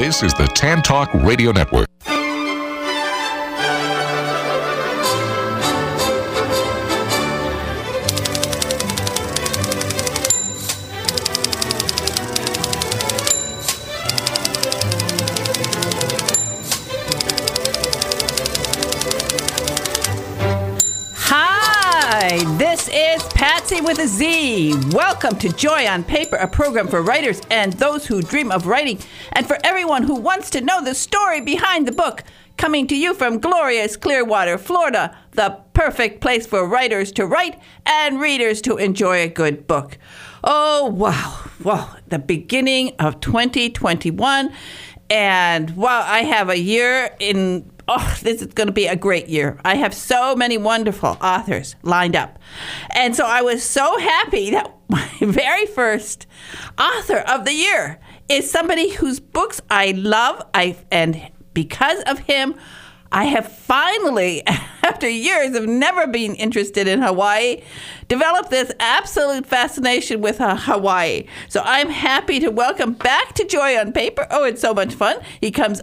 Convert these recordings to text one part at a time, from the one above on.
This is the Tan Talk Radio Network. This is Patsy with a Z. Welcome to Joy on Paper, a program for writers and those who dream of writing, and for everyone who wants to know the story behind the book. Coming to you from glorious Clearwater, Florida, the perfect place for writers to write and readers to enjoy a good book. Oh, wow. Wow. The beginning of 2021. And wow, I have a year in... Oh, this is going to be a great year. I have so many wonderful authors lined up. And so I was so happy that my very first author of the year is somebody whose books I love. And because of him, I have finally, after years of never being interested in Hawaii, developed this absolute fascination with Hawaii. So I'm happy to welcome back to Joy on Paper. Oh, it's so much fun. He comes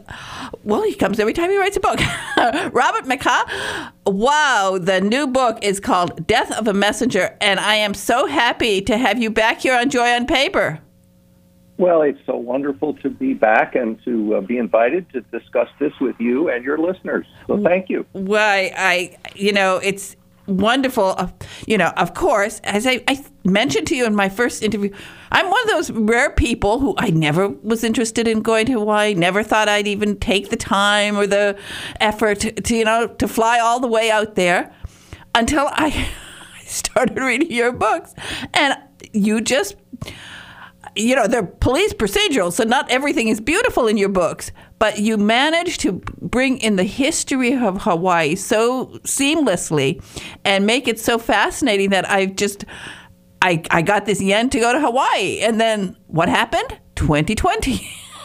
every time he writes a book. Robert McCaw. Wow, the new book is called Death of a Messenger, and I am so happy to have you back here on Joy on Paper. Well, it's so wonderful to be back and to be invited to discuss this with you and your listeners. So thank you. Well, it's wonderful. Of course, as I mentioned to you in my first interview, I'm one of those rare people who I never was interested in going to Hawaii, never thought I'd even take the time or the effort to fly all the way out there until I started reading your books. And you just... they're police procedural, so not everything is beautiful in your books, but you manage to bring in the history of Hawaii so seamlessly and make it so fascinating that I got this yen to go to Hawaii. And then what happened? 2020.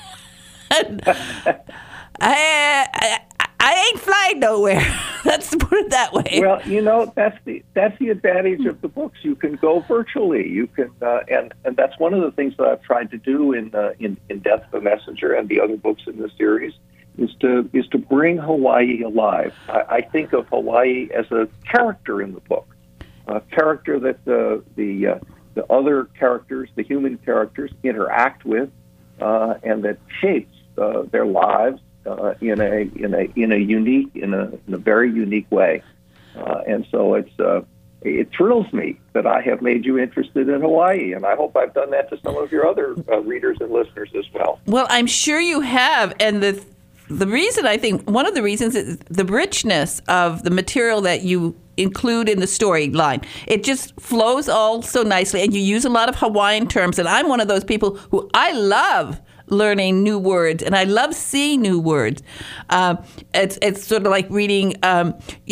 I ain't flying nowhere. Let's put it that way. Well, that's the advantage of the books. You can go virtually. You can, and that's one of the things that I've tried to do in Death of a Messenger and the other books in the series is to bring Hawaii alive. I think of Hawaii as a character in the book, a character that the other characters, the human characters, interact with, and that shapes their lives. In a very unique way, and so it thrills me that I have made you interested in Hawaii, and I hope I've done that to some of your other readers and listeners as well. Well, I'm sure you have, and the reason I think one of the reasons is the richness of the material that you include in the storyline. It just flows all so nicely, and you use a lot of Hawaiian terms, and I'm one of those people who I love learning new words, and I love seeing new words. It's sort of like reading, a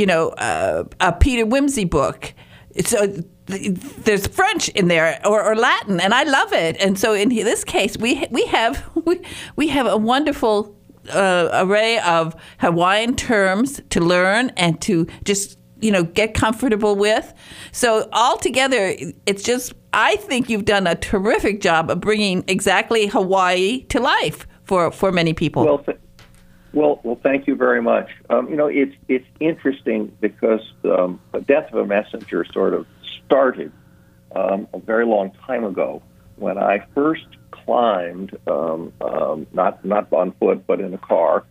Peter Wimsey book. So there's French in there or Latin, and I love it. And so in this case, we have a wonderful array of Hawaiian terms to learn and to just get comfortable with. So altogether, it's just, I think you've done a terrific job of bringing exactly Hawaii to life for many people. Well, thank you very much. It's interesting because Death of a Messenger sort of started a very long time ago when I first climbed, not on foot, but in a car,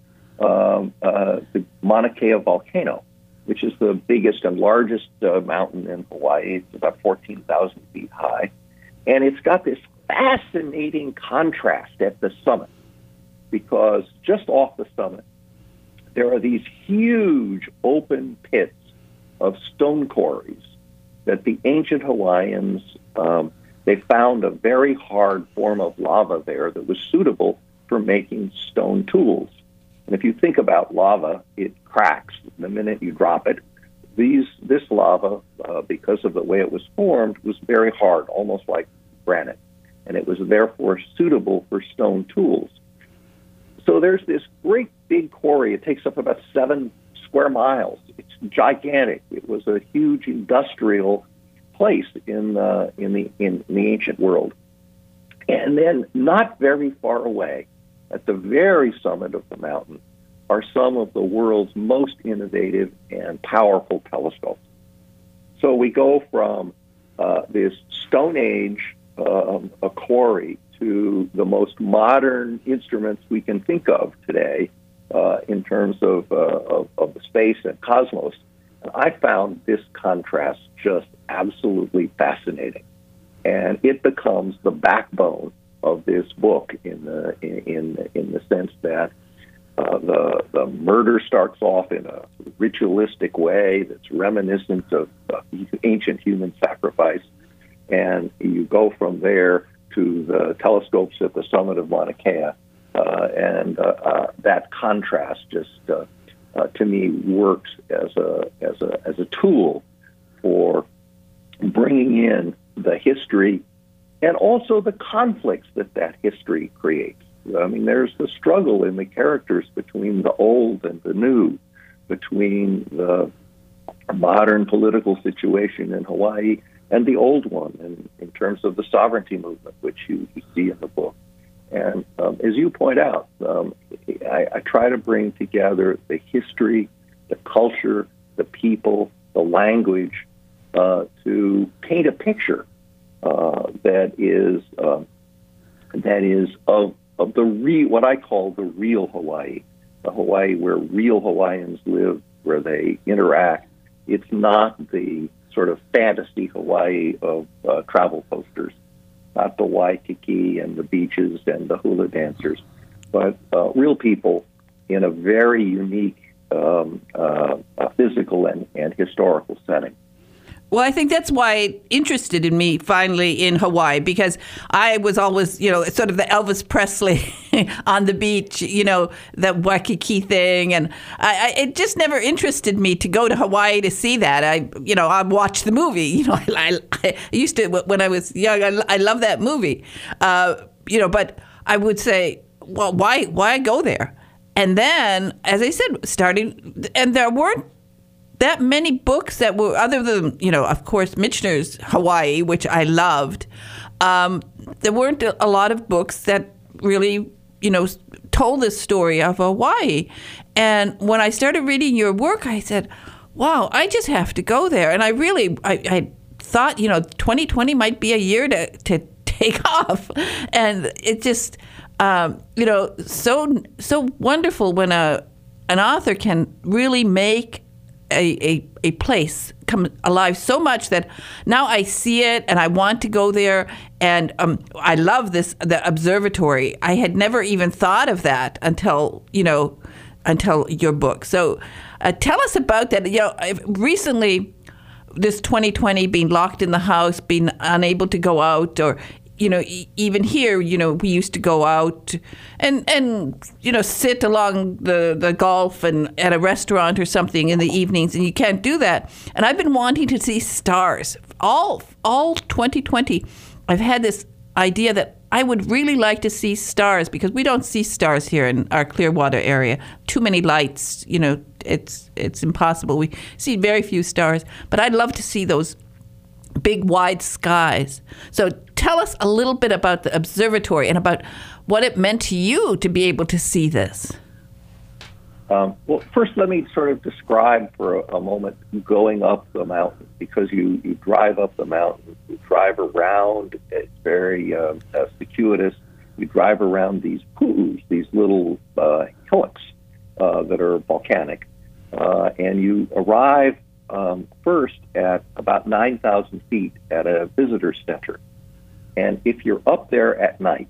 the Mauna Kea volcano, which is the biggest and largest mountain in Hawaii. It's about 14,000 feet high. And it's got this fascinating contrast at the summit, because just off the summit, there are these huge open pits of stone quarries that the ancient Hawaiians, they found a very hard form of lava there that was suitable for making stone tools. And if you think about lava, it cracks the minute you drop it. This lava, because of the way it was formed, was very hard, almost like granite, and it was therefore suitable for stone tools. So there's this great big quarry. It takes up about 7 square miles. It's gigantic. It was a huge industrial place in the ancient world. And then not very far away, at the very summit of the mountain, are some of the world's most innovative and powerful telescopes. So we go from this Stone Age a quarry to the most modern instruments we can think of today in terms of the space and cosmos. And I found this contrast just absolutely fascinating, and it becomes the backbone of this book in the sense that the murder starts off in a ritualistic way that's reminiscent of ancient human sacrifice, and you go from there to the telescopes at the summit of Mauna Kea, and that contrast just to me works as a tool for bringing in the history and also the conflicts that history creates. I mean, there's the struggle in the characters between the old and the new, between the modern political situation in Hawaii and the old one, and in terms of the sovereignty movement, which you see in the book. And as you point out, I try to bring together the history, the culture, the people, the language, to paint a picture that is of the what I call the real Hawaii, the Hawaii where real Hawaiians live, where they interact. It's not the sort of fantasy Hawaii of travel posters, not the Waikiki and the beaches and the hula dancers, but real people in a very unique physical and historical setting. Well, I think that's why it interested in me finally in Hawaii, because I was always, sort of the Elvis Presley on the beach, the Waikiki thing. And it just never interested me to go to Hawaii to see that. I watched the movie. I used to, when I was young, I love that movie. But I would say, well, why go there? And then, as I said, and there weren't that many books that were, other than, of course, Michener's Hawaii, which I loved. There weren't a lot of books that really, told the story of Hawaii. And when I started reading your work, I said, wow, I just have to go there. And I thought, 2020 might be a year to take off. And it just, so wonderful when an author can really make a place come alive so much that now I see it and I want to go there. And I love the observatory. I had never even thought of that until your book. So tell us about that. Recently, this 2020, being locked in the house, being unable to go out, or even here, we used to go out and sit along the Gulf and at a restaurant or something in the evenings, and you can't do that. And I've been wanting to see stars. All 2020, I've had this idea that I would really like to see stars, because we don't see stars here in our Clearwater area. Too many lights, it's impossible. We see very few stars. But I'd love to see those big, wide skies. So tell us a little bit about the observatory and about what it meant to you to be able to see this. Well, first, let me sort of describe for a moment going up the mountain, because you drive up the mountain, you drive around, it's very circuitous. You drive around these pu'us, these little hillocks that are volcanic, and you arrive first at about 9,000 feet at a visitor center. And if you're up there at night,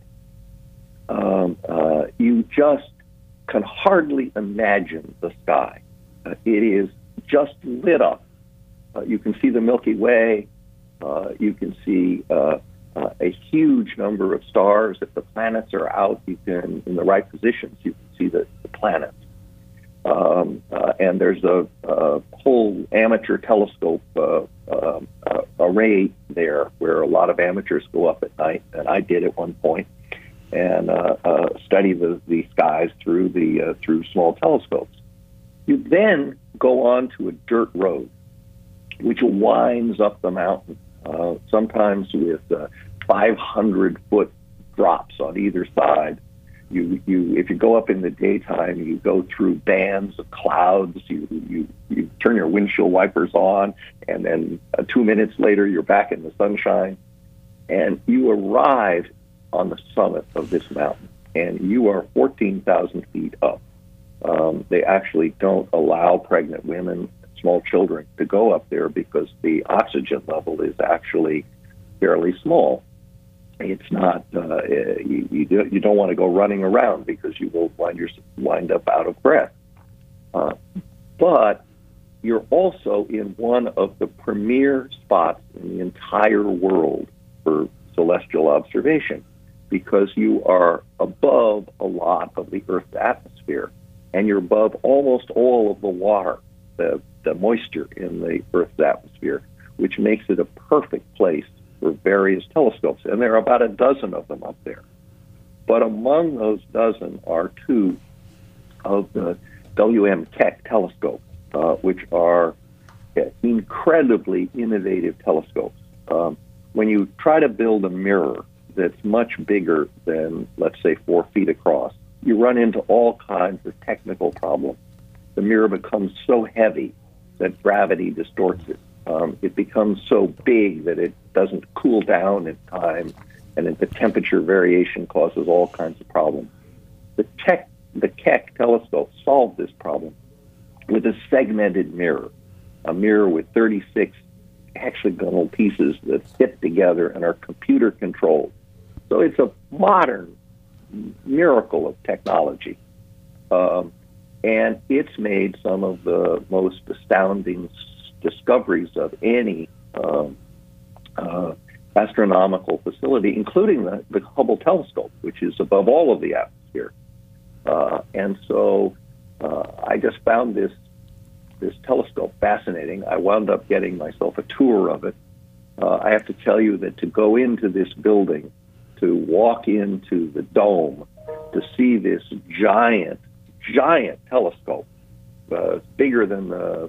you just can hardly imagine the sky. It is just lit up. You can see the Milky Way. You can see a huge number of stars. If the planets are out, you can, in the right positions, you can see the planets. And there's a whole amateur telescope array there where a lot of amateurs go up at night, and I did at one point, and study the skies through small telescopes. You then go on to a dirt road, which winds up the mountain, sometimes with 500-foot drops on either side. if you go up in the daytime, you go through bands of clouds. You turn your windshield wipers on, and then 2 minutes later, you're back in the sunshine, and you arrive on the summit of this mountain, and you are 14,000 feet up. They actually don't allow pregnant women, small children, to go up there because the oxygen level is actually fairly small. It's not, you don't want to go running around because you will wind up out of breath. But you're also in one of the premier spots in the entire world for celestial observation, because you are above a lot of the Earth's atmosphere, and you're above almost all of the water, the moisture in the Earth's atmosphere, which makes it a perfect place for various telescopes. And there are about a dozen of them up there. But among those dozen are two of the W.M. Keck telescopes, which are incredibly innovative telescopes. When you try to build a mirror that's much bigger than, let's say, 4 feet across, you run into all kinds of technical problems. The mirror becomes so heavy that gravity distorts it. It becomes so big that it doesn't cool down in time, and the temperature variation causes all kinds of problems. The Keck telescope solved this problem with a segmented mirror, a mirror with 36 hexagonal pieces that fit together and are computer controlled. So it's a modern miracle of technology. And it's made some of the most astounding discoveries of any astronomical facility, including the Hubble telescope, which is above all of the atmosphere. And so I just found this telescope fascinating. I wound up getting myself a tour of it. I have to tell you that to go into this building, to walk into the dome, to see this giant telescope, bigger than a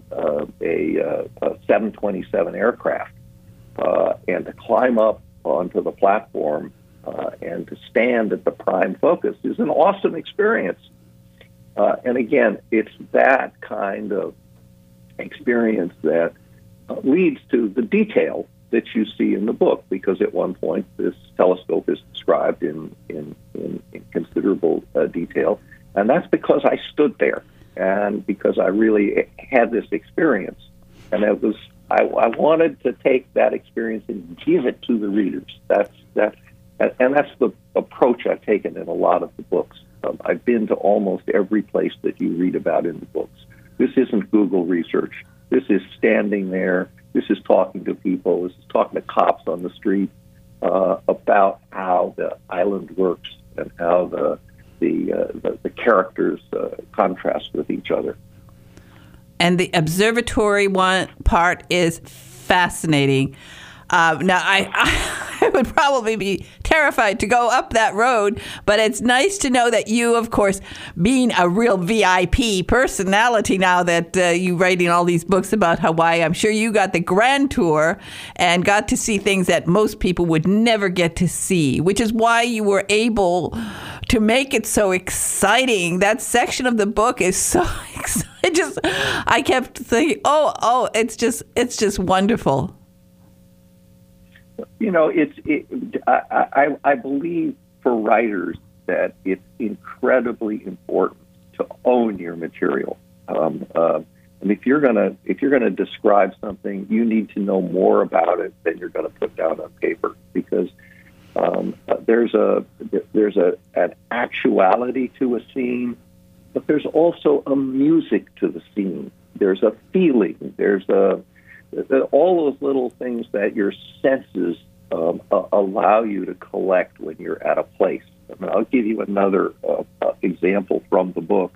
727 aircraft, and to climb up onto the platform and to stand at the prime focus is an awesome experience. And again, it's that kind of experience that leads to the detail that you see in the book, because at one point this telescope is described in considerable detail. And that's because I stood there and because I really had this experience. And I wanted to take that experience and give it to the readers. That's the approach I've taken in a lot of the books. I've been to almost every place that you read about in the books. This isn't Google research. This is standing there. This is talking to people. This is talking to cops on the street about how the island works and how the characters contrast with each other. And the observatory part is fascinating. Now, I would probably be terrified to go up that road, but it's nice to know that you, of course, being a real VIP personality now that you're writing all these books about Hawaii, I'm sure you got the grand tour and got to see things that most people would never get to see, which is why you were able to make it so exciting. That section of the book is so exciting. I kept thinking, it's just wonderful. You know, I believe for writers that it's incredibly important to own your material. And if you're gonna describe something, you need to know more about it than you're going to put down on paper, because there's an actuality to a scene, but there's also a music to the scene. There's a feeling. There's all those little things that your senses allow you to collect when you're at a place. I mean, I'll give you another example from the book.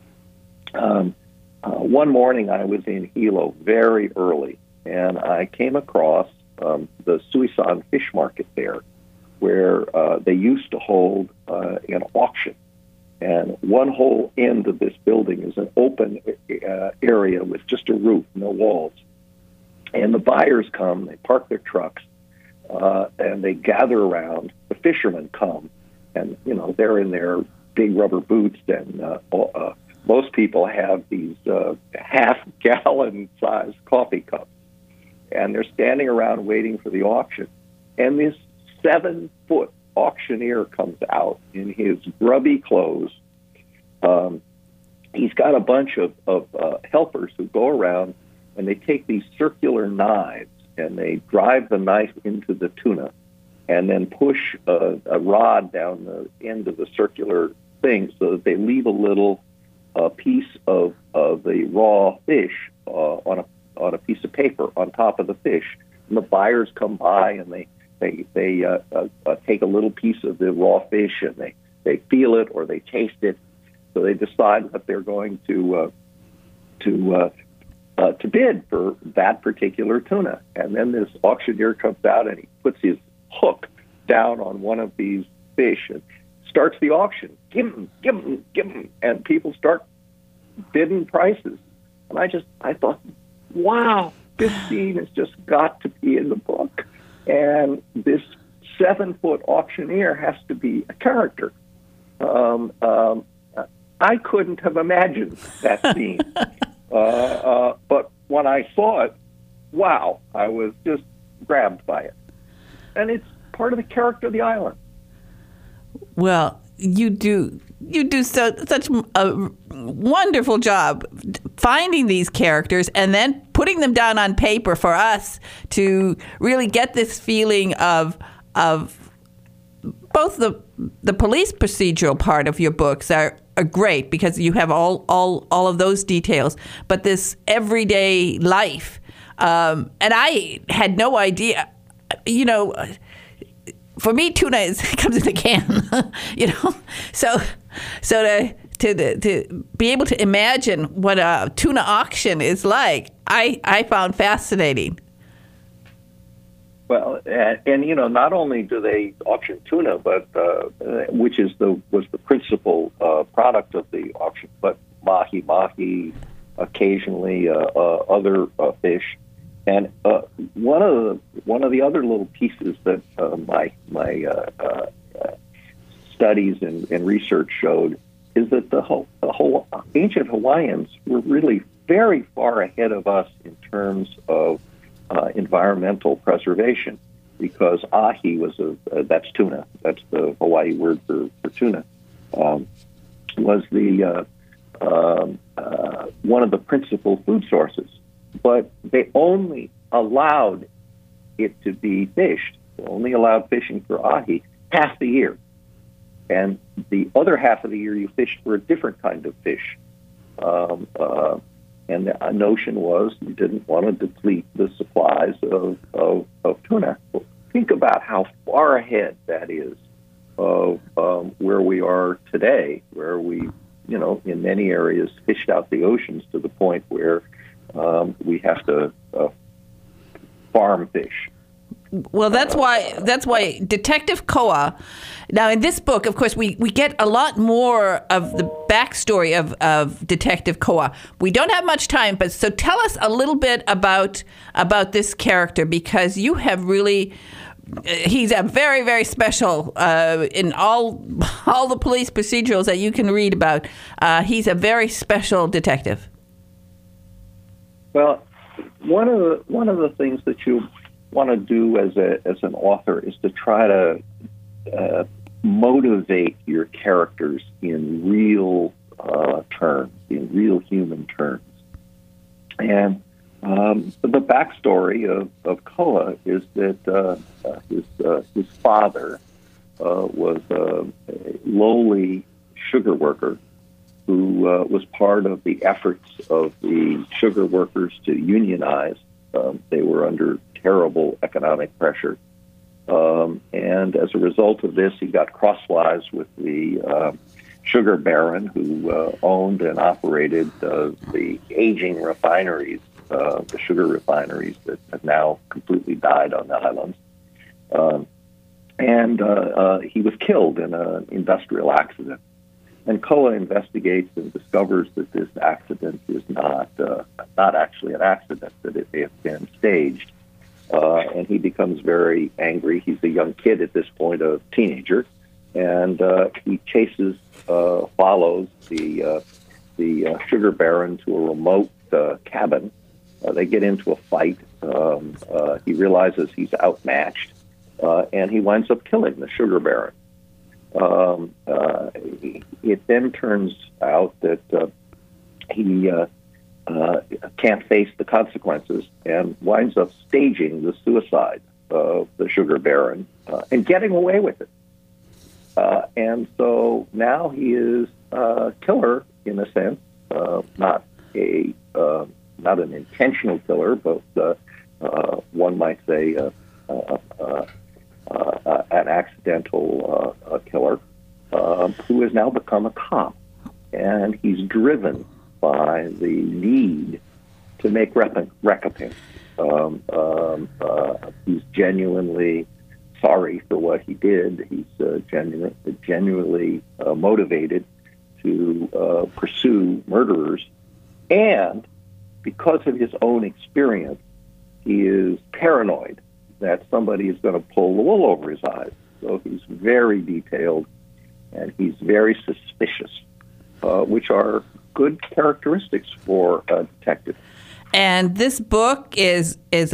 One morning I was in Hilo very early, and I came across the Suisan fish market there, where they used to hold an auction. And one whole end of this building is an open area with just a roof, no walls. And the buyers come, they park their trucks, and they gather around. The fishermen come, and they're in their big rubber boots, and most people have these half-gallon size coffee cups, and they're standing around waiting for the auction. And this 7-foot auctioneer comes out in his grubby clothes. He's got a bunch of helpers who go around, and they take these circular knives, and they drive the knife into the tuna, and then push a rod down the end of the circular thing so that they leave a little piece of the raw fish on a piece of paper on top of the fish. And the buyers come by, and they take a little piece of the raw fish, and they feel it or they taste it. So they decide what they're going to bid for that particular tuna. And then this auctioneer comes out, and he puts his hook down on one of these fish and starts the auction. Give 'em, give 'em, give 'em. And people start bidding prices. And I thought, wow, this scene has just got to be in the book. And this 7-foot auctioneer has to be a character. I couldn't have imagined that scene. But when I saw it, wow, I was just grabbed by it. And it's part of the character of the island. Well, you do such a wonderful job finding these characters and then putting them down on paper for us to really get this feeling of both the police procedural part of your books are great because you have all of those details, but this everyday life, and I had no idea, for me, tuna comes in a can, So to be able to imagine what a tuna auction is like, I found fascinating. Well, and not only do they auction tuna, but which was the principal product of the auction, but mahi, occasionally other fish. And one of the other little pieces that my studies and research showed is that the whole ancient Hawaiians were really very far ahead of us in terms of environmental preservation, because ahi that's tuna, that's the Hawaii word for tuna, was the one of the principal food sources. But they only allowed it to be fished. They only allowed fishing for ahi half the year. And the other half of the year you fished for a different kind of fish. And the notion was you didn't want to deplete the supplies of tuna. Well, think about how far ahead that is of where we are today, where we, in many areas fished out the oceans to the point where we have to farm fish. Well, that's why Detective Koa. Now, in this book, of course, we get a lot more of the backstory of Detective Koa. We don't have much time, but so tell us a little bit about this character, because you have really. He's a very, very special in all the police procedurals that you can read about. He's a very special detective. Well, one of the things that you want to do as an author is to try to motivate your characters in real terms, in real human terms. And the backstory of Koa is that his father was a lowly sugar worker who was part of the efforts of the sugar workers to unionize. They were under terrible economic pressure. And as a result of this, he got crosswise with the sugar baron who owned and operated the aging refineries, the sugar refineries that have now completely died on the islands. And he was killed in an industrial accident. And Koa investigates and discovers that this accident is not actually an accident, that it may have been staged. And he becomes very angry. He's a young kid at this point, a teenager, and he follows the sugar baron to a remote cabin. They get into a fight. He realizes he's outmatched, and he winds up killing the sugar baron. It then turns out that he can't face the consequences and winds up staging the suicide of the sugar baron and getting away with it. And so now he is a killer in a sense, not an intentional killer, but one might say an accidental killer who has now become a cop, and he's driven by the need to make recompense. He's genuinely sorry for what he did. He's genuinely motivated to pursue murderers, and because of his own experience, he is paranoid that somebody is going to pull the wool over his eyes. So he's very detailed, and he's very suspicious, which are good characteristics for a detective. And this book is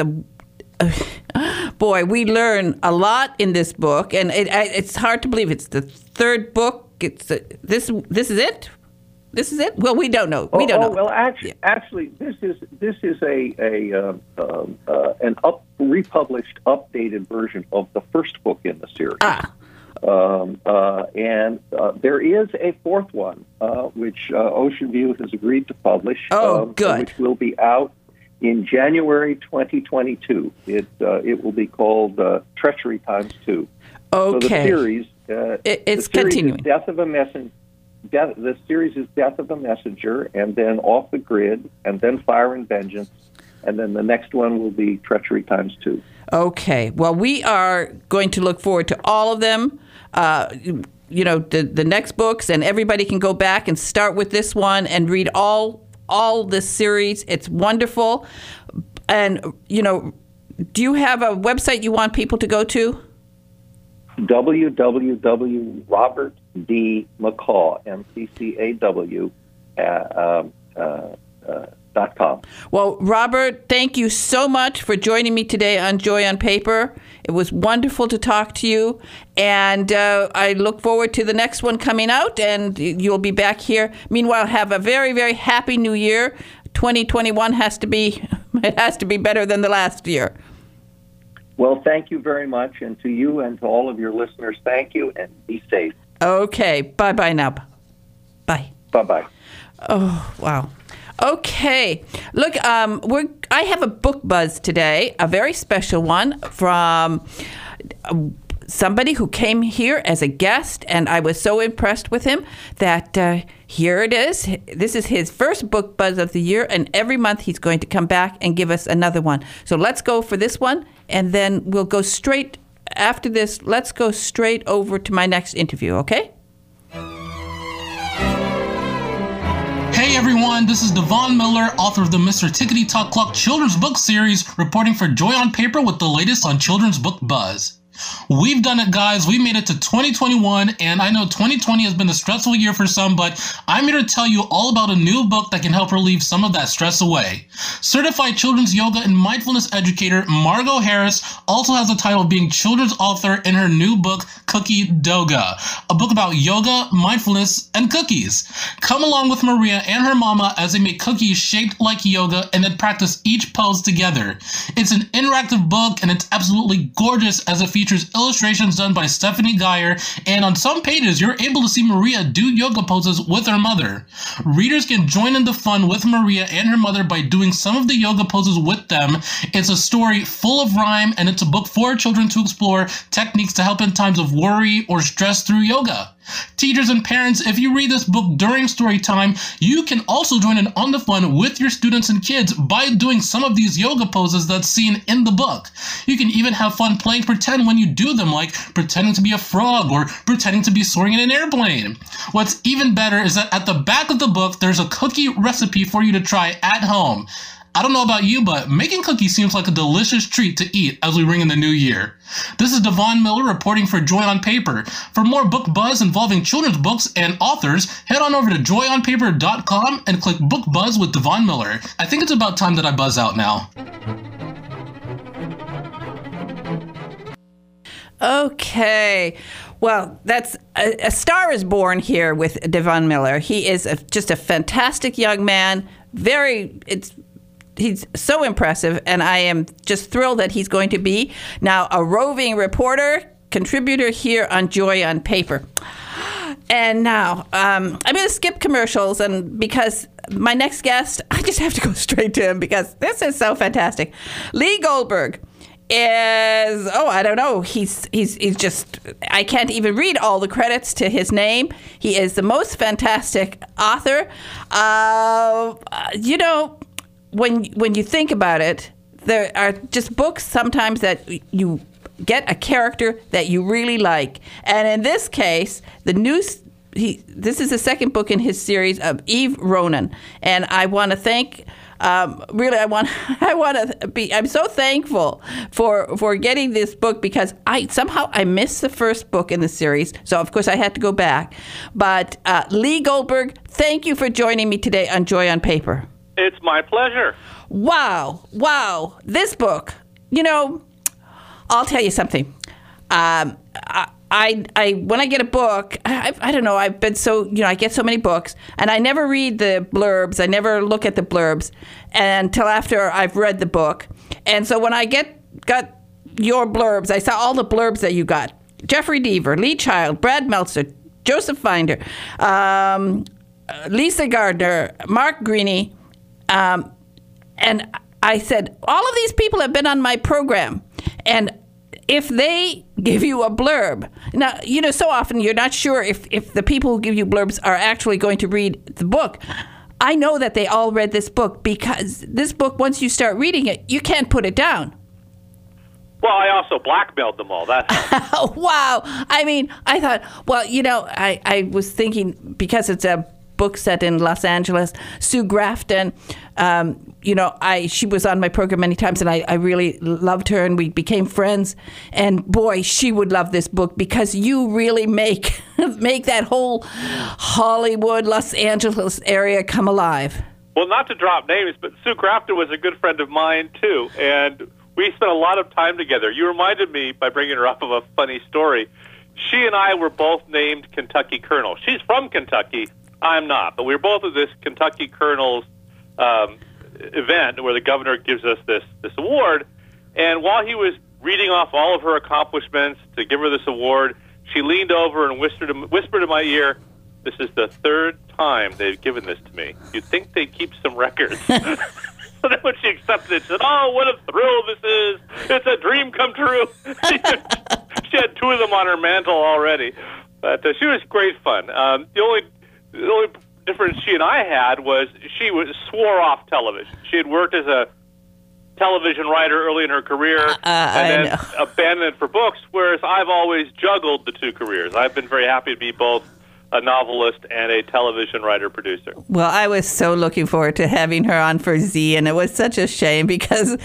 boy, we learn a lot in this book, and it's hard to believe it's the third book. This is it. This is it. Well, we don't know. We don't know. Well, actually, this is an republished, updated version of the first book in the series. And there is a fourth one, which Ocean View has agreed to publish. Good. Which will be out in January 2022. It will be called Treachery Times 2. Okay. So the series, it's continuing. The series is Death of a Messenger, and then Off the Grid, and then Fire and Vengeance, and then the next one will be Treachery Times 2. Okay. Well, we are going to look forward to all of them. The next books, and everybody can go back and start with this one and read all this series. It's wonderful. And, do you have a website you want people to go to? www.robertdmccaw, MCCAW.com. Well, Robert, thank you so much for joining me today on Joy on Paper. It was wonderful to talk to you, and I look forward to the next one coming out, and you'll be back here. Meanwhile, have a very, very happy New Year. 2021 has to be better than the last year. Well, thank you very much, and to you and to all of your listeners, thank you, and be safe. Okay, bye-bye now. Bye. Bye-bye. Oh, wow. Okay. Look, I have a book buzz today, a very special one from somebody who came here as a guest, and I was so impressed with him that here it is. This is his first book buzz of the year, and every month he's going to come back and give us another one. So let's go for this one, and then we'll go straight after this. Let's go straight over to my next interview, okay? Hey everyone, this is Devon Miller, author of the Mr. Tickety Talk Clock children's book series, reporting for Joy on Paper with the latest on children's book buzz. We've done it, guys. We made it to 2021, and I know 2020 has been a stressful year for some, but I'm here to tell you all about a new book that can help relieve some of that stress away. Certified children's yoga and mindfulness educator Margot Harris also has the title of being children's author in her new book, Cookie Doga, a book about yoga, mindfulness, and cookies. Come along with Maria and her mama as they make cookies shaped like yoga and then practice each pose together. It's an interactive book, and it's absolutely gorgeous as it features illustrations done by Stephanie Geyer, and on some pages you're able to see Maria do yoga poses with her mother. Readers can join in the fun with Maria and her mother by doing some of the yoga poses with them. It's a story full of rhyme, and it's a book for children to explore techniques to help in times of worry or stress through yoga. Teachers and parents, if you read this book during story time, you can also join in on the fun with your students and kids by doing some of these yoga poses that's seen in the book. You can even have fun playing pretend when you do them, like pretending to be a frog or pretending to be soaring in an airplane. What's even better is that at the back of the book, there's a cookie recipe for you to try at home. I don't know about you, but making cookies seems like a delicious treat to eat as we ring in the new year. This is Devon Miller reporting for Joy on Paper. For more book buzz involving children's books and authors, head on over to joyonpaper.com and click Book Buzz with Devon Miller. I think it's about time that I buzz out now. Okay. Well, that's a star is born here with Devon Miller. He is just a fantastic young man. He's so impressive, and I am just thrilled that he's going to be now a roving reporter, contributor here on Joy on Paper. And now, I'm going to skip commercials, and because my next guest, I just have to go straight to him because this is so fantastic. Lee Goldberg is, I don't know, he's just, I can't even read all the credits to his name. He is the most fantastic author. When you think about it, there are just books sometimes that you get a character that you really like. And in this case, this is the second book in his series of Eve Ronan. And I want to thank, I'm so thankful for getting this book because I missed the first book in the series. So, of course, I had to go back. But Lee Goldberg, thank you for joining me today on Joy on Paper. It's my pleasure. Wow. This book, I'll tell you something. I when I get a book, I don't know, I've been so, I get so many books, and I never read the blurbs. I never look at the blurbs until after I've read the book. And so when I got your blurbs, I saw all the blurbs that you got. Jeffrey Deaver, Lee Child, Brad Meltzer, Joseph Finder, Lisa Gardner, Mark Greaney, and I said, all of these people have been on my program, and if they give you a blurb, now, so often you're not sure if the people who give you blurbs are actually going to read the book. I know that they all read this book because this book, once you start reading it, you can't put it down. Well, I also blackmailed them all. That's wow. I mean, I thought, well, I was thinking because it's a book set in Los Angeles, Sue Grafton, she was on my program many times, and I really loved her, and we became friends. And boy, she would love this book because you really make that whole Hollywood, Los Angeles area come alive. Well, not to drop names, but Sue Grafton was a good friend of mine too, and we spent a lot of time together. You reminded me by bringing her up of a funny story. She and I were both named Kentucky Colonel. She's from Kentucky. I'm not, but we were both at this Kentucky Colonel's event where the governor gives us this award. And while he was reading off all of her accomplishments to give her this award, she leaned over and whispered in my ear, "This is the third time they've given this to me. You'd think they'd keep some records." So then when she accepted it, she said, "Oh, what a thrill this is. It's a dream come true." She had two of them on her mantle already. But she was great fun. The only difference she and I had was she swore off television. She had worked as a television writer early in her career and then abandoned it for books, whereas I've always juggled the two careers. I've been very happy to be both a novelist and a television writer-producer. Well, I was so looking forward to having her on for Z, and it was such a shame because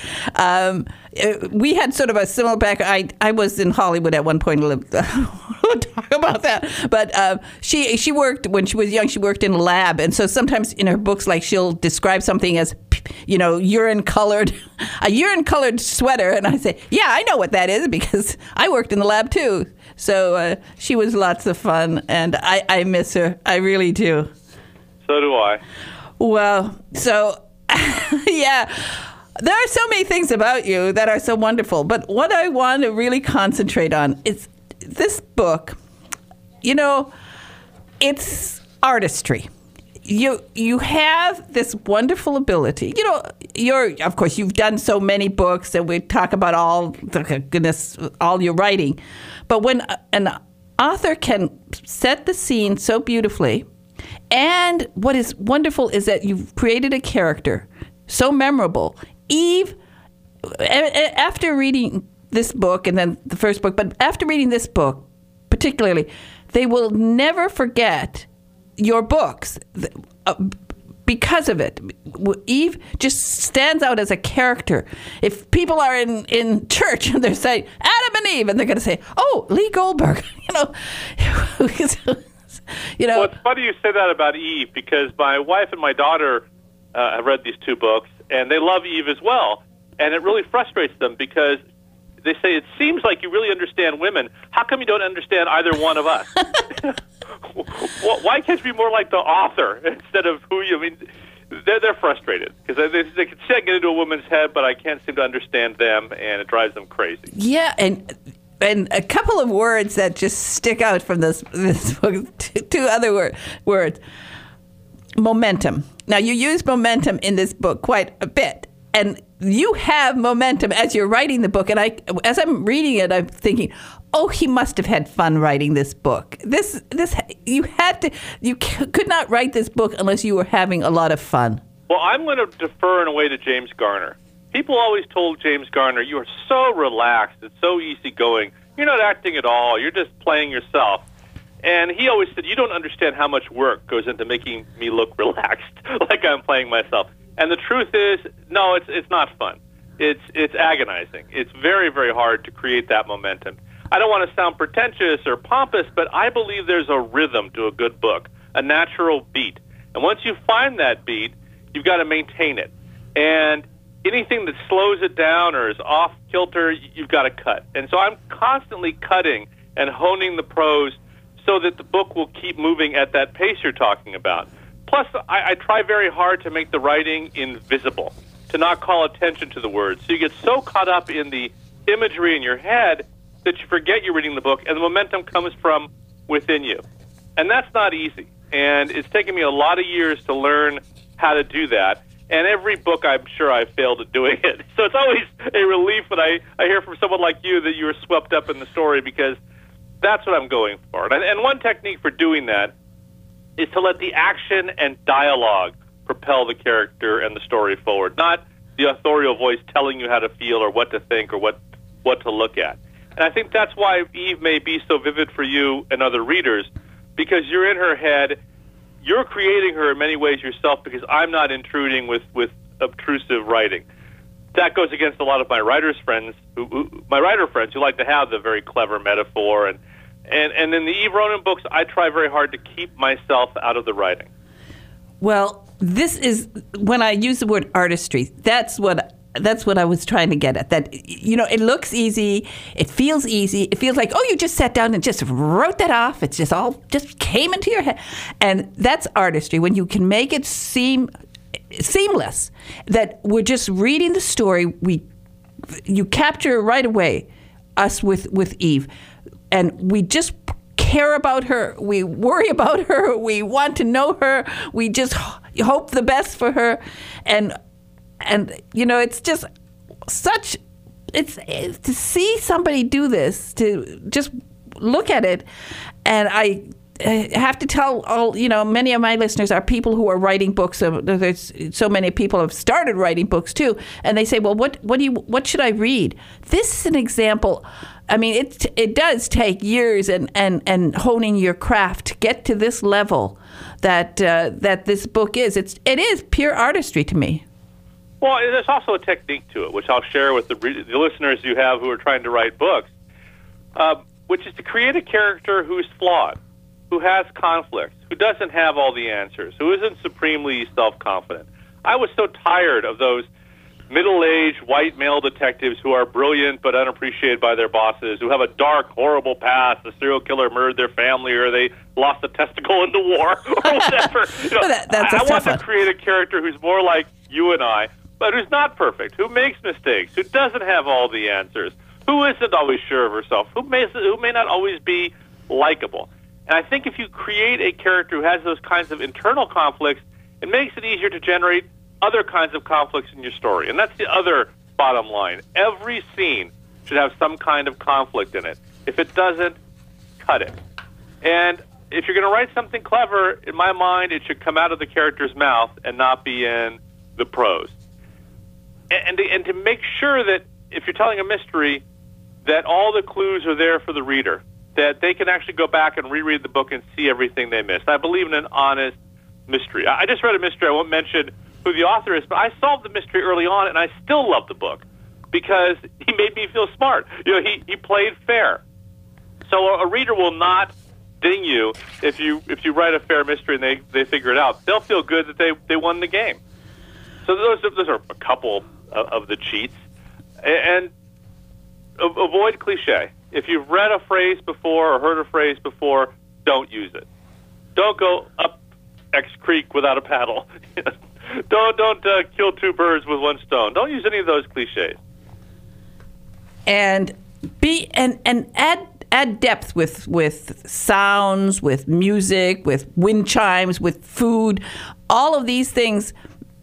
we had sort of a similar background. I was in Hollywood at one point. We'll talk about that. But she worked, when she was young, she worked in a lab, and so sometimes in her books, like, she'll describe something as, a urine-colored sweater, and I say, yeah, I know what that is because I worked in the lab too. So she was lots of fun, and I miss her. I really do. So do I. Well, so, yeah, there are so many things about you that are so wonderful. But what I want to really concentrate on is this book. It's artistry. You have this wonderful ability. Of course, you've done so many books, and we talk about all your writing. But when an author can set the scene so beautifully, and what is wonderful is that you've created a character so memorable. Eve, after reading this book, and then the first book, but after reading this book particularly, they will never forget your books because of it. Eve just stands out as a character. If people are in church and they're saying Adam and Eve, and they're going to say, "Oh, Lee Goldberg," Well, it's funny you say that about Eve, because my wife and my daughter have read these two books, and they love Eve as well. And it really frustrates them because they say, it seems like you really understand women. How come you don't understand either one of us? Why can't you be more like the author instead of who you... I mean, they're frustrated because they can see I get into a woman's head, but I can't seem to understand them, and it drives them crazy. Yeah, and a couple of words that just stick out from this book, two other words. Momentum. Now, you use momentum in this book quite a bit, and you have momentum as you're writing the book. And as I'm reading it, I'm thinking, oh, he must have had fun writing this book. You could not write this book unless you were having a lot of fun. Well, I'm going to defer in a way to James Garner. People always told James Garner, you are so relaxed, it's so easygoing. You're not acting at all. You're just playing yourself. And he always said, you don't understand how much work goes into making me look relaxed, like I'm playing myself. And the truth is, no, it's not fun. It's agonizing. It's very, very hard to create that momentum. I don't want to sound pretentious or pompous, but I believe there's a rhythm to a good book, a natural beat. And once you find that beat, you've got to maintain it. And anything that slows it down or is off kilter, you've got to cut. And so I'm constantly cutting and honing the prose so that the book will keep moving at that pace you're talking about. Plus, I try very hard to make the writing invisible, to not call attention to the words. So you get so caught up in the imagery in your head that you forget you're reading the book, and the momentum comes from within you. And that's not easy. And it's taken me a lot of years to learn how to do that. And every book, I'm sure I've failed at doing it. So it's always a relief when I hear from someone like you that you were swept up in the story, because that's what I'm going for. And one technique for doing that is to let the action and dialogue propel the character and the story forward, not the authorial voice telling you how to feel or what to think or what to look at. And I think that's why Eve may be so vivid for you and other readers, because you're in her head. You're creating her in many ways yourself, because I'm not intruding with obtrusive writing. That goes against a lot of my writer friends who like to have the very clever metaphor. And in the Eve Ronan books, I try very hard to keep myself out of the writing. Well, this is, when I use the word artistry, that's what I was trying to get at. That, it looks easy, it feels easy, it feels like, oh, you just sat down and just wrote that off. It's just all just came into your head. And that's artistry, when you can make it seem seamless, that we're just reading the story. You capture right away us with Eve, and we just care about her. We worry about her. We want to know her. We just hope the best for her, and it's just such. It's to see somebody do this, to just look at it, and I have to tell all, many of my listeners are people who are writing books. There's so many people have started writing books too, and they say, well, what should I read? This is an example. I mean, it does take years and honing your craft to get to this level that this book is. It is pure artistry to me. Well, there's also a technique to it, which I'll share with the listeners you have who are trying to write books, which is to create a character who's flawed, who has conflicts, who doesn't have all the answers, who isn't supremely self-confident. I was so tired of those middle-aged white male detectives who are brilliant but unappreciated by their bosses, who have a dark, horrible past, a serial killer murdered their family, or they lost a testicle in the war, or whatever. I want to create a character who's more like you and I, but who's not perfect, who makes mistakes, who doesn't have all the answers, who isn't always sure of herself, who may not always be likable. And I think if you create a character who has those kinds of internal conflicts, it makes it easier to generate other kinds of conflicts in your story. And that's the other bottom line. Every scene should have some kind of conflict in it. If it doesn't, cut it. And if you're going to write something clever, in my mind, it should come out of the character's mouth and not be in the prose. And to make sure that if you're telling a mystery, that all the clues are there for the reader, that they can actually go back and reread the book and see everything they missed. I believe in an honest, mystery. I just read a mystery. I won't mention who the author is, but I solved the mystery early on, and I still love the book because he made me feel smart. He played fair. So a reader will not ding you if you write a fair mystery and they figure it out. They'll feel good that they won the game. So those are a couple of the cheats. And avoid cliche. If you've read a phrase before or heard a phrase before, don't use it. Don't go up X creek without a paddle. Don't kill two birds with one stone. Don't use any of those cliches. And add depth with sounds, with music, with wind chimes, with food. All of these things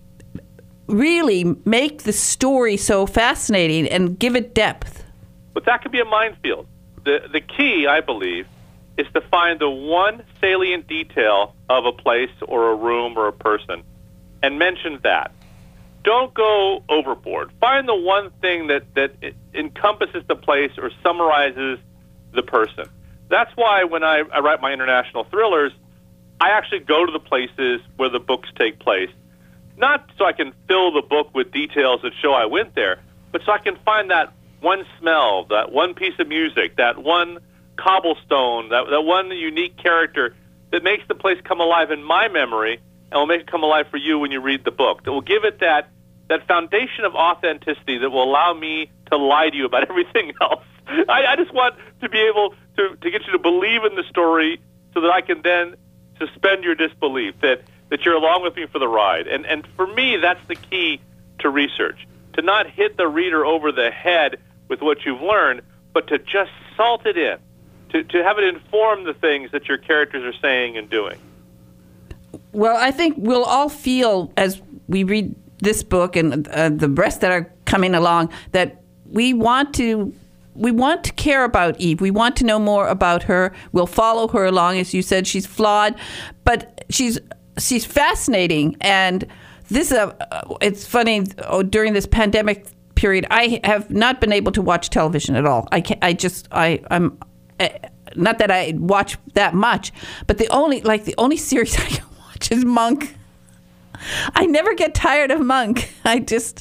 really make the story so fascinating and give it depth. But that could be a minefield. The key, I believe, is to find the one salient detail of a place or a room or a person and mention that. Don't go overboard. Find the one thing that encompasses the place or summarizes the person. That's why when I write my international thrillers, I actually go to the places where the books take place. Not so I can fill the book with details that show I went there, but so I can find that one smell, that one piece of music, that one cobblestone, that one unique character that makes the place come alive in my memory and will make it come alive for you when you read the book. That will give it that foundation of authenticity that will allow me to lie to you about everything else. I just want to be able to get you to believe in the story so that I can then suspend your disbelief, that you're along with me for the ride. And for me, that's the key to research, to not hit the reader over the head with what you've learned, but to just salt it in, to have it inform the things that your characters are saying and doing. Well, I think we'll all feel as we read this book and the rest that are coming along that we want to care about Eve. We want to know more about her. We'll follow her along. As you said, she's flawed, but she's fascinating. And this it's funny, during this pandemic period, I have not been able to watch television at all. I'm not that I watch that much, but the only series I can watch is Monk. I never get tired of Monk. I just,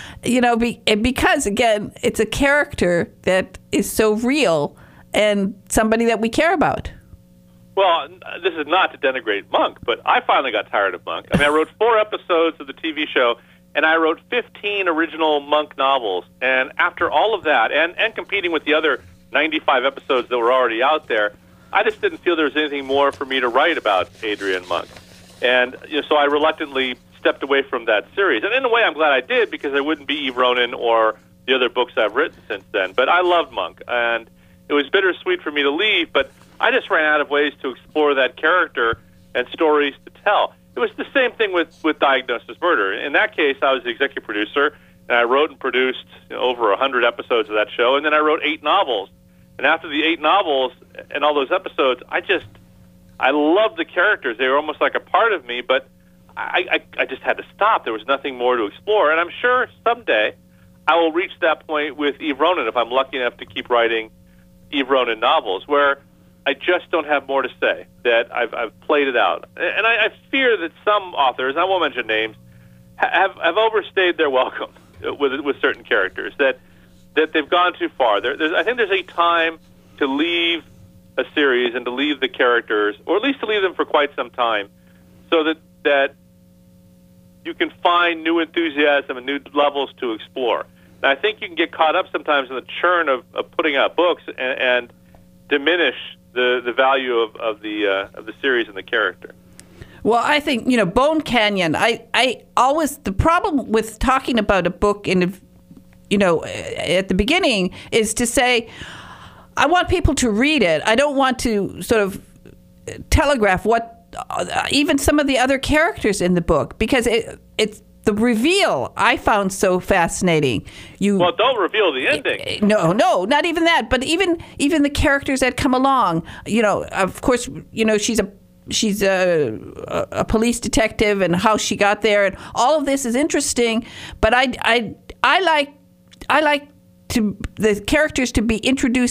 because again, it's a character that is so real and somebody that we care about. Well, this is not to denigrate Monk, but I finally got tired of Monk. I mean, I wrote 4 episodes of the TV show, and I wrote 15 original Monk novels. And after all of that, and competing with the other 95 episodes that were already out there, I just didn't feel there was anything more for me to write about Adrian Monk. And so I reluctantly stepped away from that series. And in a way, I'm glad I did, because there wouldn't be Eve Ronin or the other books I've written since then. But I loved Monk, and it was bittersweet for me to leave, but I just ran out of ways to explore that character and stories to tell. It was the same thing with Diagnosis Murder. In that case, I was the executive producer, and I wrote and produced over 100 episodes of that show, and then I wrote 8 novels. And after the 8 novels and all those episodes, I loved the characters. They were almost like a part of me, but I just had to stop. There was nothing more to explore. And I'm sure someday I will reach that point with Eve Ronin, if I'm lucky enough to keep writing Eve Ronin novels, where I just don't have more to say, that I've played it out. And I fear that some authors, I won't mention names, have overstayed their welcome with certain characters, that they've gone too far. I think there's a time to leave a series and to leave the characters, or at least to leave them for quite some time, so that you can find new enthusiasm and new levels to explore. And I think you can get caught up sometimes in the churn of putting out books and diminish the value of the series and the character. Well, I think, Bone Canyon, I always, the problem with talking about a book at the beginning is to say, I want people to read it. I don't want to sort of telegraph what even some of the other characters in the book, because it's the reveal I found so fascinating. Well, don't reveal the ending. No, not even that. But even the characters that come along. Of course, she's a police detective, and how she got there, and all of this is interesting. But I like the characters to be introduced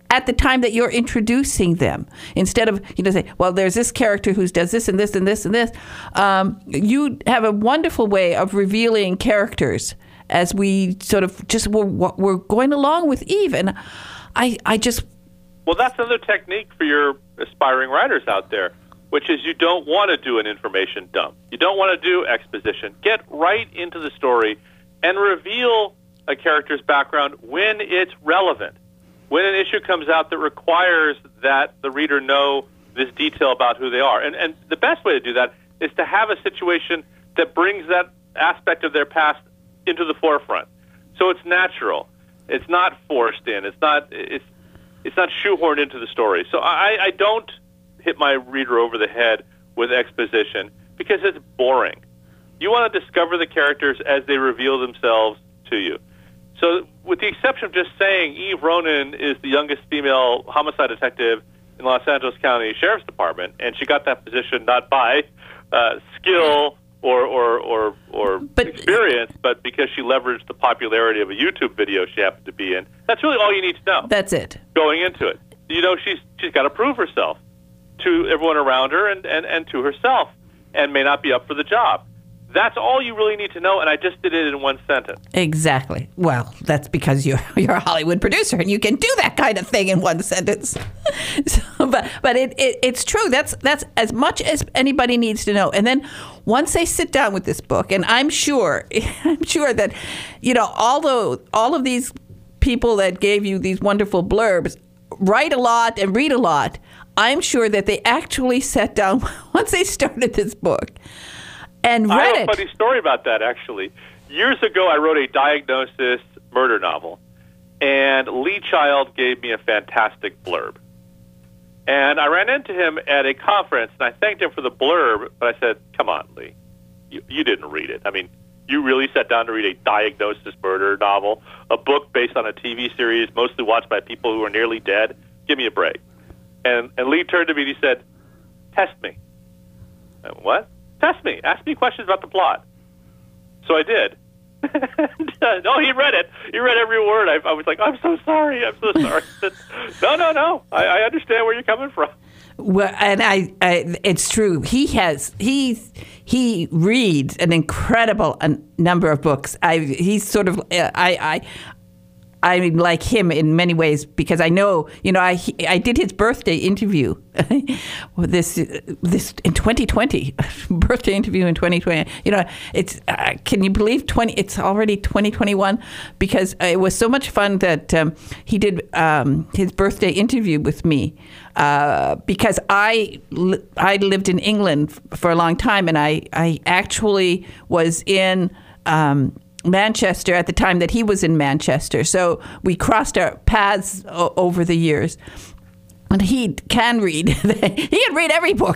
at the time that you're introducing them. Instead of, say, well, there's this character who does this and this and this and this. You have a wonderful way of revealing characters as we sort of we're going along with Eve. And I just... Well, that's another technique for your aspiring writers out there, which is you don't want to do an information dump. You don't want to do exposition. Get right into the story and reveal a character's background when it's relevant. When an issue comes out that requires that the reader know this detail about who they are. And the best way to do that is to have a situation that brings that aspect of their past into the forefront. So it's natural. It's not forced in. It's not shoehorned into the story. So I don't hit my reader over the head with exposition because it's boring. You want to discover the characters as they reveal themselves to you. So with the exception of just saying Eve Ronin is the youngest female homicide detective in Los Angeles County Sheriff's Department, and she got that position not by skill or experience, but because she leveraged the popularity of a YouTube video she happened to be in. That's really all you need to know. That's it. Going into it. She's got to prove herself to everyone around her and to herself, and may not be up for the job. That's all you really need to know, and I just did it in one sentence. Exactly. Well, that's because you're a Hollywood producer, and you can do that kind of thing in one sentence. But it's true. That's as much as anybody needs to know. And then once they sit down with this book, and I'm sure that all of these people that gave you these wonderful blurbs write a lot and read a lot. I'm sure that they actually sat down once they started this book and read it. I have a funny story about that, actually. Years ago, I wrote a diagnosis murder novel, and Lee Child gave me a fantastic blurb. And I ran into him at a conference, and I thanked him for the blurb, but I said, come on, Lee, you didn't read it. I mean, you really sat down to read a diagnosis murder novel, a book based on a TV series mostly watched by people who are nearly dead? Give me a break. And Lee turned to me and he said, test me. I went, what? Test me. Ask me questions about the plot. So I did. No, he read it. He read every word. I was like, I'm so sorry. I'm so sorry. No. I understand where you're coming from. Well, and it's true. He reads an incredible number of books. I'm like him in many ways because I know, I did his birthday interview this in 2020, birthday interview in 2020. It's can you believe it's already 2021 because it was so much fun that he did his birthday interview with me because I lived in England for a long time and I actually was in Manchester at the time that he was in Manchester. So we crossed our paths over the years. And he can read. He can read every book.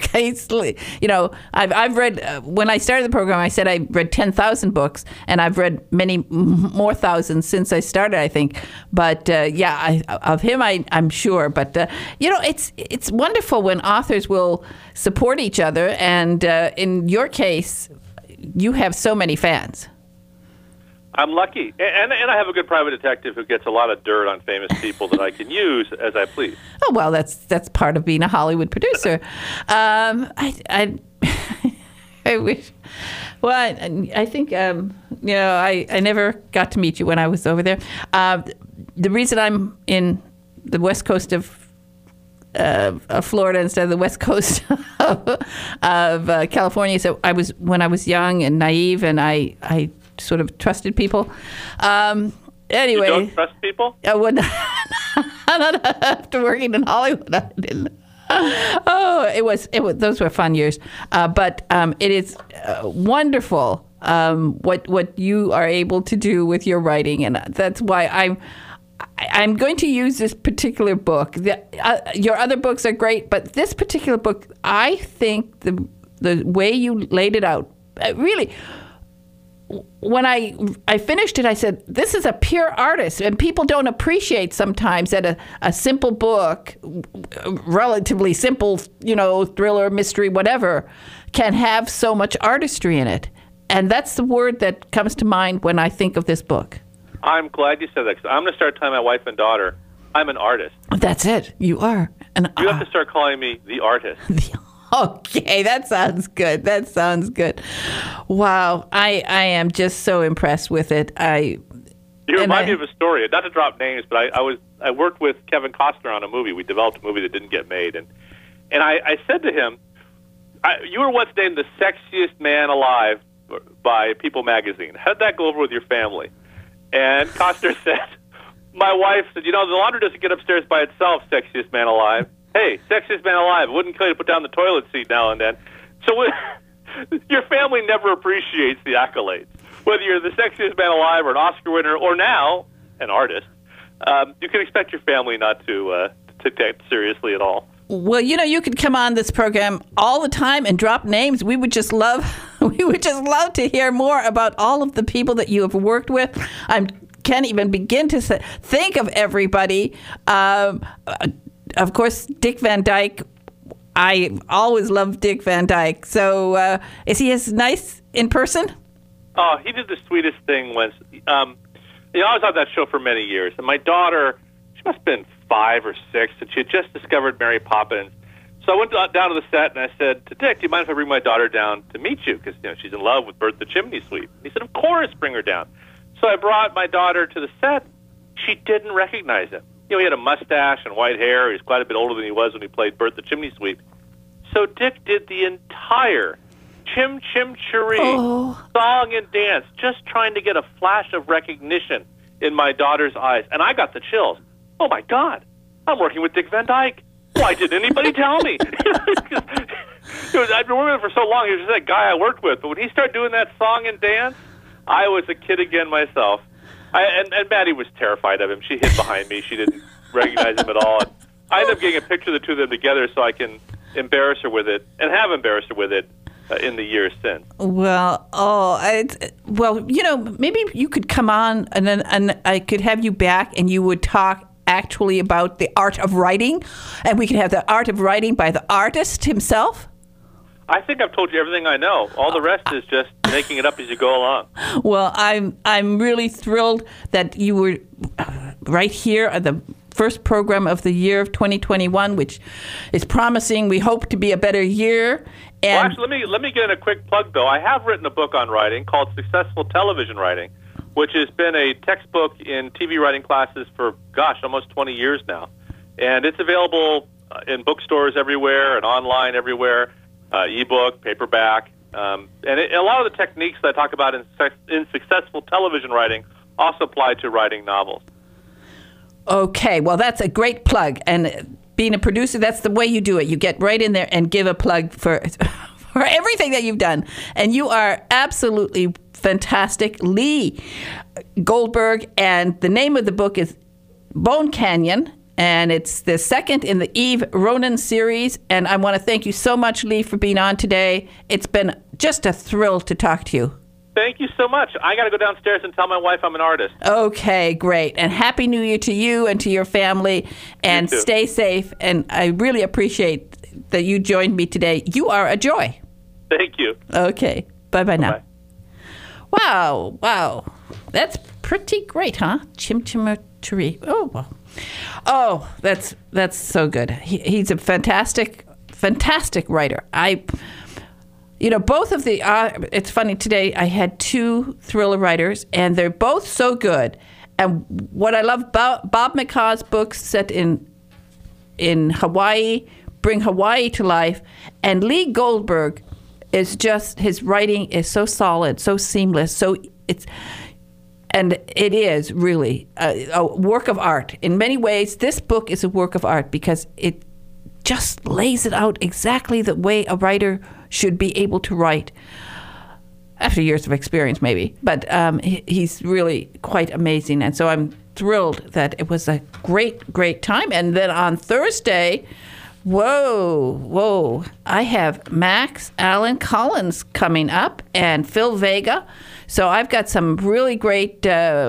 I've read, when I started the program, I said I read 10,000 books, and I've read many more thousands since I started, I think. But of him, I'm sure. But, it's wonderful when authors will support each other. And in your case, you have so many fans. I'm lucky, and I have a good private detective who gets a lot of dirt on famous people that I can use as I please. Oh well, that's part of being a Hollywood producer. I wish. Well, I think I never got to meet you when I was over there. The reason I'm in the west coast of Florida instead of the west coast of California. So when I was young and naive, and I sort of trusted people. Anyway, you don't trust people? I would not after working in Hollywood. I didn't. Oh, it was. Those were fun years. But it is wonderful what you are able to do with your writing, and that's why I'm going to use this particular book. Your other books are great, but this particular book, I think the way you laid it out, really. When I finished it, I said, this is a pure artist, and people don't appreciate sometimes that a simple book, relatively simple, thriller, mystery, whatever, can have so much artistry in it. And that's the word that comes to mind when I think of this book. I'm glad you said that, because I'm going to start telling my wife and daughter I'm an artist. That's it. You are. You have to start calling me the artist. Okay, that sounds good. That sounds good. Wow, I am just so impressed with it. You remind me of a story. Not to drop names, but I worked with Kevin Costner on a movie. We developed a movie that didn't get made, and I said to him, "You were once named the sexiest man alive by People magazine. How did that go over with your family?" And Costner said, "My wife said, the laundry doesn't get upstairs by itself, sexiest man alive. Hey, sexiest man alive, it wouldn't kill you to put down the toilet seat now and then." So your family never appreciates the accolades. Whether you're the sexiest man alive or an Oscar winner or now an artist, you can expect your family not to take it seriously at all. Well, you could come on this program all the time and drop names. We would just love to hear more about all of the people that you have worked with. I can't even begin to think of everybody. Of course, Dick Van Dyke. I always loved Dick Van Dyke. So is he as nice in person? Oh, he did the sweetest thing once. I was on that show for many years, and my daughter, she must have been 5 or 6, and she had just discovered Mary Poppins. So I went down to the set, and I said to Dick, "Do you mind if I bring my daughter down to meet you? Because she's in love with Bert the Chimney Sweep." He said, "Of course, bring her down." So I brought my daughter to the set. She didn't recognize him. He had a mustache and white hair. He was quite a bit older than he was when he played Bert the Chimney Sweep. So Dick did the entire Chim Chim Cheree song and dance, just trying to get a flash of recognition in my daughter's eyes. And I got the chills. Oh, my God, I'm working with Dick Van Dyke. Why didn't anybody tell me? I've been working with him for so long. He was just that guy I worked with. But when he started doing that song and dance, I was a kid again myself. And Maddie was terrified of him. She hid behind me. She didn't recognize him at all. And I ended up getting a picture of the two of them together so I can embarrass her with it, and have embarrassed her with it in the years since. Well, maybe you could come on and I could have you back and you would talk actually about the art of writing, and we could have the art of writing by the artist himself. I think I've told you everything I know. All the rest is just making it up as you go along. Well, I'm really thrilled that you were right here at the first program of the year of 2021, which is promising. We hope to be a better year. And well, actually, let me get in a quick plug, though. I have written a book on writing called Successful Television Writing, which has been a textbook in TV writing classes for, almost 20 years now. And it's available in bookstores everywhere and online everywhere, ebook, paperback. And a lot of the techniques that I talk about in successful television writing also apply to writing novels. Okay, well, that's a great plug. And being a producer, that's the way you do it. You get right in there and give a plug for everything that you've done. And you are absolutely fantastic. Lee Goldberg, and the name of the book is Bone Canyon, and it's the second in the Eve Ronan series. And I want to thank you so much, Lee, for being on today. It's been just a thrill to talk to you. Thank you so much. I got to go downstairs and tell my wife I'm an artist. Okay, great. And Happy New Year to you and to your family. And stay safe. And I really appreciate that you joined me today. You are a joy. Thank you. Okay. Bye-bye now. Bye. Wow. That's pretty great, huh? Chim Chim Cheree. Oh, wow. Oh, that's so good. He's a fantastic writer. Both of the, it's funny, today I had 2 thriller writers, and they're both so good. And what I love about Bob McCaw's books set in Hawaii, bring Hawaii to life, and Lee Goldberg is just, his writing is so solid, so seamless, it is really a work of art. In many ways, this book is a work of art because it just lays it out exactly the way a writer should be able to write, after years of experience maybe. But he's really quite amazing. And so I'm thrilled that it was a great time. And then on Thursday, I have Max Allan Collins coming up and Phil Vega. So I've got some really great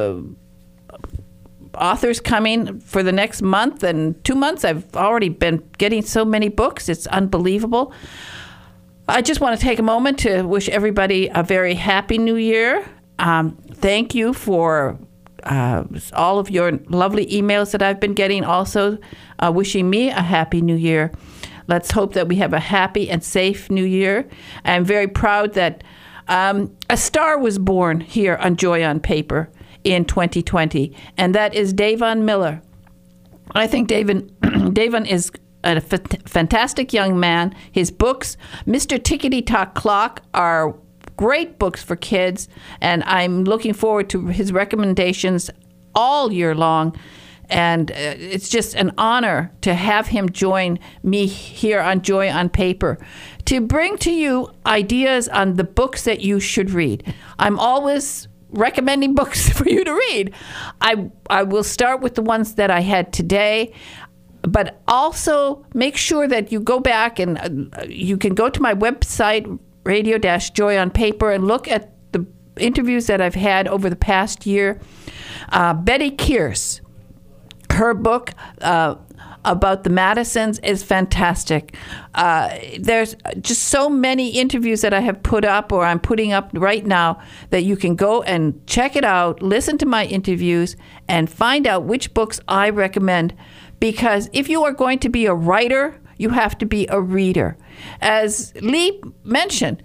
authors coming for the next month and 2 months. I've already been getting so many books. It's unbelievable. I just want to take a moment to wish everybody a very happy new year. Thank you for all of your lovely emails that I've been getting, also wishing me a happy new year. Let's hope that we have a happy and safe new year. I'm very proud that a star was born here on Joy on Paper in 2020, and that is Davon Miller. I think Davon is a fantastic young man. His books, Mr. Tickety Tock Clock, are great books for kids, and I'm looking forward to his recommendations all year long. And it's just an honor to have him join me here on Joy on Paper to bring to you ideas on the books that you should read. I'm always recommending books for you to read. I will start with the ones that I had today, but also make sure that you go back and you can go to my website, Radio-Joy on Paper, and look at the interviews that I've had over the past year. Betty Kearse, her book about the Madisons is fantastic. There's just so many interviews that I have put up or I'm putting up right now that you can go and check it out, listen to my interviews, and find out which books I recommend. Because if you are going to be a writer, you have to be a reader. As Lee mentioned,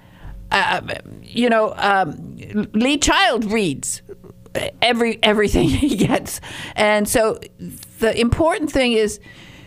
Lee Child reads everything he gets. And so the important thing is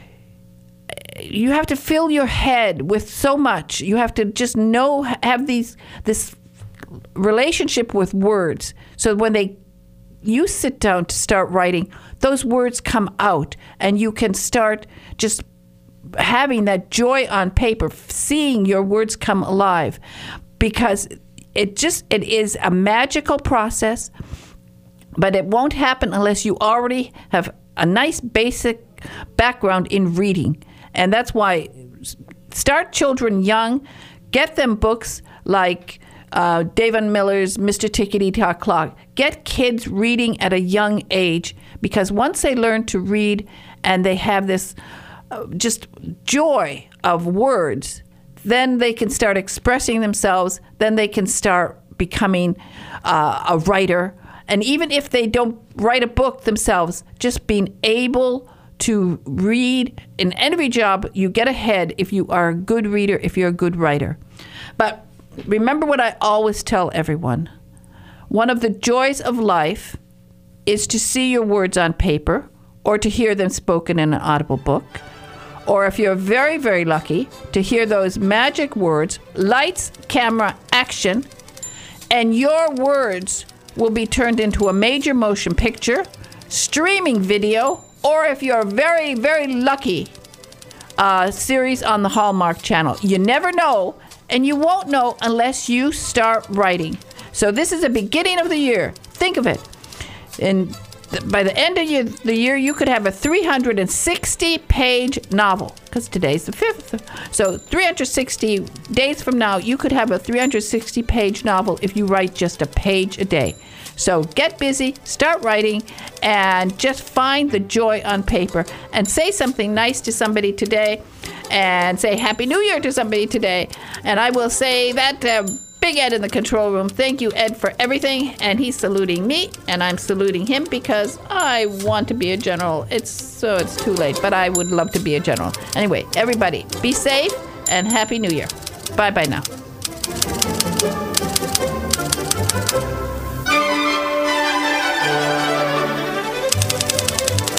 you have to fill your head with so much. You have to just have this relationship with words. So when you sit down to start writing, those words come out and you can start just having that joy on paper, seeing your words come alive, because it is a magical process, but it won't happen unless you already have a nice basic background in reading. And that's why start children young, get them books like Davon Miller's Mr. Tickety Tock Clock. Get kids reading at a young age, because once they learn to read and they have this just joy of words, then they can start expressing themselves, then they can start becoming a writer. And even if they don't write a book themselves, just being able to read, in every job you get ahead if you are a good reader, if you're a good writer. But remember what I always tell everyone. One of the joys of life is to see your words on paper or to hear them spoken in an audible book. Or if you're very, very lucky, to hear those magic words, lights, camera, action, and your words will be turned into a major motion picture, streaming video, or if you're very, very lucky, a series on the Hallmark Channel. You never know, and you won't know unless you start writing. So this is the beginning of the year. Think of it. And by the end of the year, you could have a 360-page novel, because today's the 5th. So 360 days from now, you could have a 360-page novel if you write just a page a day. So get busy, start writing, and just find the joy on paper. And say something nice to somebody today, and say Happy New Year to somebody today. And I will say that Big Ed in the control room. Thank you, Ed, for everything. And he's saluting me, and I'm saluting him because I want to be a general. It's too late, but I would love to be a general. Anyway, everybody, be safe and Happy New Year. Bye-bye now.